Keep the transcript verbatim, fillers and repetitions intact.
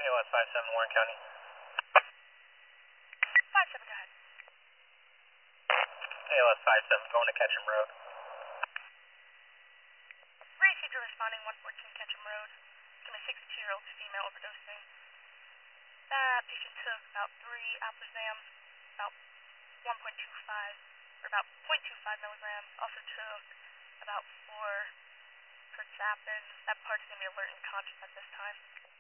A L S five seven, Warren County. five seven, go ahead. A L S five seven, going to Ketchum Road. Ray Cedar responding, one fourteen Ketchum Road. From a sixty-two-year-old female overdosing. That patient took about three alprazams, about one point two five, or about zero point two five milligrams. Also took about four Pertzapin. That part's going to be alert and conscious at this time.